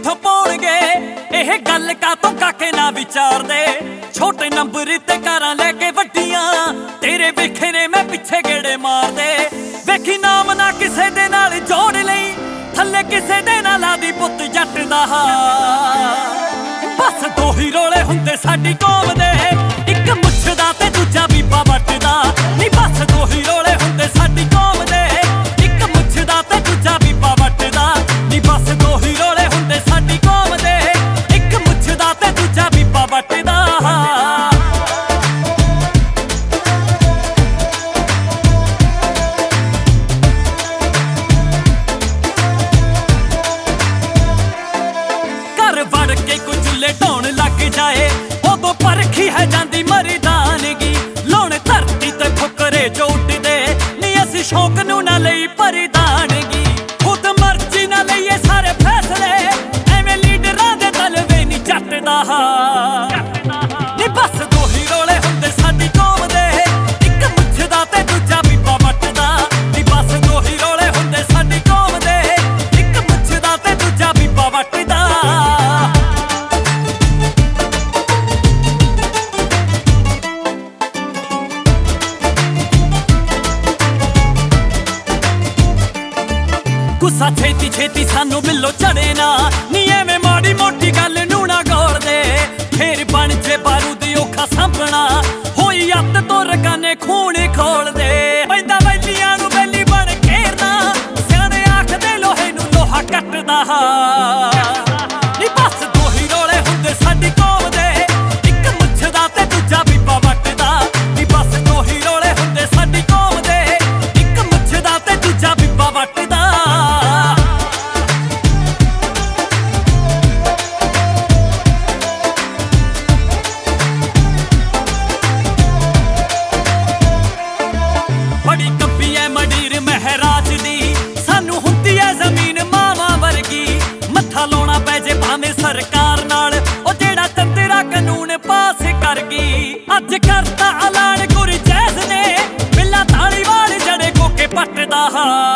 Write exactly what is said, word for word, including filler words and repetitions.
ਕਿੱਥੋਂ ਪਾਉਣਗੇ ਇਹ ਗੱਲ ਕਾਤੋਂ ਕਾਕੇ ਨਾ ਵਿਚਾਰਦੇ। ਛੋਟੇ ਨੰਬਰ ਤੇ ਕਾਰਾਂ ਲੈ ਕੇ ਵੱਡੀਆਂ ਤੇਰੇ ਵੇਖੇ ਨੇ ਮੈਂ ਪਿੱਛੇ ਗੇੜੇ ਮਾਰਦੇ। ਵੇਖੀ ਨਾਮ ਨਾ ਕਿਸੇ ਦੇ ਨਾਲ ਜੋੜ ਲਈ ਥੱਲੇ ਕਿਸੇ ਦੇ ਨਾਲ ਆਦੀ ਪੁੱਤ ਜੱਟ ਦਾ। ਬਸ ਦੋ ਹੀ ਰੋਲੇ ਹੁੰਦੇ ਸਾਡੀ ਕੌਮ ਦੇ, ਇੱਕ ਮੁੱਛ ਦਾ ਤੇ ਦੂਜਾ ਬੀਬਾ ਵੱਟਦਾ। ਨੀ ਬਸ ਦੋ ਹੀ ਰੋਲੇ ਹੁੰਦੇ ਸਾਡੀ ਕੌਮ ਦੇ, ਇੱਕ ਮੁੱਛ ਦਾ ਤੇ ਦੂਜਾ ਬੀਬਾ ਵੱਟਦਾ। ਨੀ ਬਸ ਦੋ ਹੀ ਰੋਲੇ ਹੁੰਦੇ ਸਾਡੀ ਕੌਮ ਦੇ, ਇੱਕ ਮੁੱਛ ਦਾ ਤੇ ਦੂਜਾ ਬੀਬਾ ਵੱਟਦਾ। ਘਰ ਵੜ ਕੇ ਕੋਈ ਚੁੱਲ੍ਹੇ ਢਾਉਣ ਲੱਗ ਜਾਏ ਉਦੋਂ ਪਰਖੀ ਹੈ ਜਾਂਦੀ ਮਰਦਾਨਗੀ। ਲਾਉਣ ਧਰਤੀ ਤੇ ਫੁਕਰੇ ਜੋ ਉੱਡਦੇ ਨੀ ਅਸੀਂ ਸ਼ੌਕ ਨੂੰ ਨਾ ਲਈ ਪਰਦਾਨਗੀ। ਖੁਦ ਮਰਜ਼ੀ ਨਾ ਲਈਏ ਸਾਰੇ ਫੈਸਲੇ ਐਵੇਂ ਲੀਡਰਾਂ ਦੇ ਤਲਵੇ ਨੀ ਚੱਟਦਾ। ਨੀ ਬਸ ਦੋ ਹੀ ਰੋਲੇ ਹੁੰਦੇ ਸਾਡੀ ਕੌਮ ਦੇ, ਇੱਕ ਮੁੱਛ ਦਾ ਤੇ ਦੂਜਾ ਬੀਬਾ ਵੱਟਦਾ। ਨੀ ਬਸ ਦੋ ਹੀ ਰੋਲੇ ਹੁੰਦੇ ਸਾਡੀ ਕੌਮ ਦੇ, ਇੱਕ ਮੁੱਛ ਦਾ ਤੇ ਦੂਜਾ ਬੀਬਾ ਵੱਟਦਾ। ਗੁੱਸਾ ਛੇਤੀ ਛੇਤੀ ਸਾਨੂੰ ਬਿੱਲੋ ਚੜੇ ਨਾ, ਨੀ ਐਵੇਂ ਮਾੜੀ ਮੋਟੀ ਗੱਲ ਨੂੰ ਨਾ ਗੋਲਦੇ। ਫੇਰ ਬਣ ਜੇ ਬਾਰੂਦ ਔਖਾ ਸਾਂਭਣਾ, ਹੋਈ ਅੱਤ ਤੋਂ ਰਗਾਨੇ ਖੂਨ ਖੋਲਦੇ। ਪੈਂਦਾ ਵੈਲੀਆਂ ਨੂੰ ਵੈਲੀ ਬਣ ਘੇਰਨਾ, ਸਿਆਣੇ ਆਖਦੇ ਲੋਹੇ ਨੂੰ ਲੋਹਾ ਕੱਟਦਾ। ਨੀ ਬਸ ਦੋ ਹੀ ਰੋਲੇ ਹੁੰਦੇ ਸਾਡੀ ਕੌਮ ਦੇ, ਇੱਕ ਮੁੱਛ ਦਾ ਤੇ ਦੂਜਾ ਬੀਬਾ ਵੱਟਦਾ। ਨੀ ਬਸ ਦੋ ਹੀ ਰੋਲੇ ਹੁੰਦੇ ਸਾਡੀ ਕੌਮ ਦੇ, ਇੱਕ ਮੁੱਛ ਦਾ ਤੇ ਦੂਜਾ ਬੀਬਾ ਵੱਟਦਾ। ਬੜੀ ਕੱਬੀ ਐ ਮੰਡੀਰ ਮਹਿਰਾਜ ਦੀ, ਸਾਨੂੰ ਹੁੰਦੀ ਐ ਜ਼ਮੀਨ ਮਾਵਾਂ ਵਰਗੀ। ਮੱਥਾ ਲਾਉਣਾ ਪੈ ਜੇ ਭਾਵੇਂ ਸਰਕਾਰ ਨਾਲ, ਉਹ ਜਿਹੜਾ ਤੰਦਰਾ ਕਾਨੂੰਨ ਪਾਸ ਕਰ ਗਈ। ਅੱਜ ਕਰਤਾ ਐਲਾਨ ਗੁਰਜੈਜ਼ ਨੇ, ਬਿੱਲਾ ਧਾਲੀਵਾਲ ਜੜੇ ਕੋਕੇ ਪੱਟਦਾ।